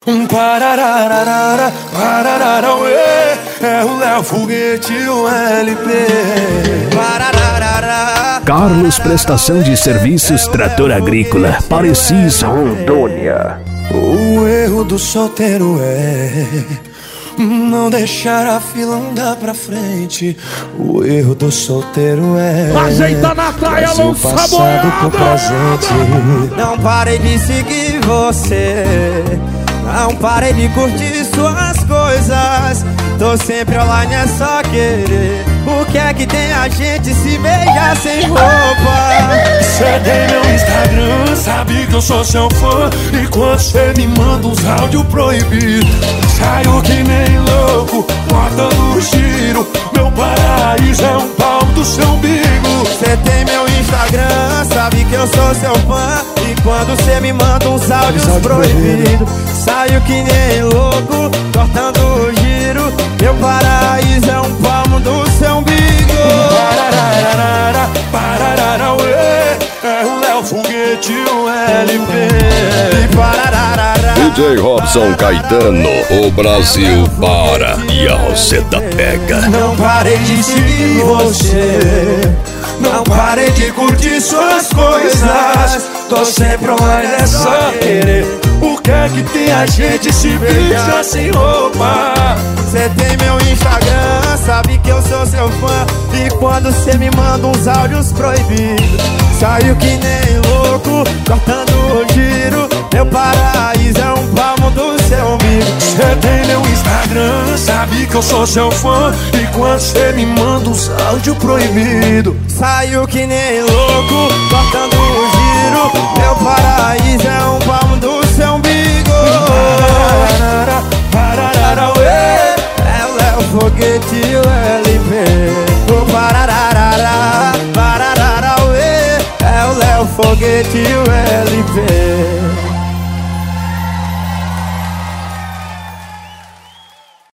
Parararara, pararara, ué, é o Léo Foguete, o LP. Parararara. Carlos Prestação de Serviços Trator Agrícola, Parecis, Rondônia. O erro do solteiro é não deixar a fila andar pra frente. O erro do solteiro é ajeita na praia, trazer o passado pro presente. Não parei de seguir você, não parei de curtir suas coisas. Tô sempre online, é só querer. O que é que tem a gente se beijar sem roupa? Cê tem meu Instagram, sabe que eu sou seu fã. E quando cê me manda uns áudios proibidos, saio que nem louco, botando giro. Meu paraíso é um pau do seu umbigo. Cê tem meu Instagram, sabe que eu sou seu fã. E quando cê me manda uns áudios proibidos, saio que nem louco, cortando o giro. Meu paraíso é um palmo do seu umbigo. Parararara, pararara, ué, é o Léo Foguete, o LP. DJ Robson Caetano, o Brasil para e a Roseta pega. Não parei de seguir você, não parei de curtir suas coisas. Tô sempre online, é só querer. O que é que tem a gente se beija sem roupa? Cê tem meu Instagram, sabe que eu sou seu fã. E quando cê me manda uns áudios proibidos, saio que nem louco, cortando o giro. Meu paraíso é um palmo do seu umbigo. Cê tem meu Instagram, sabe que eu sou seu fã. E quando cê me manda uns áudios proibidos, saio que nem louco, cortando o giro. Meu paraíso é um palmo do seu umbigo. pararara, pararara, ué, é o Léo Foguete, o LP. O pararara, pararara, ué, é o Léo Foguete, o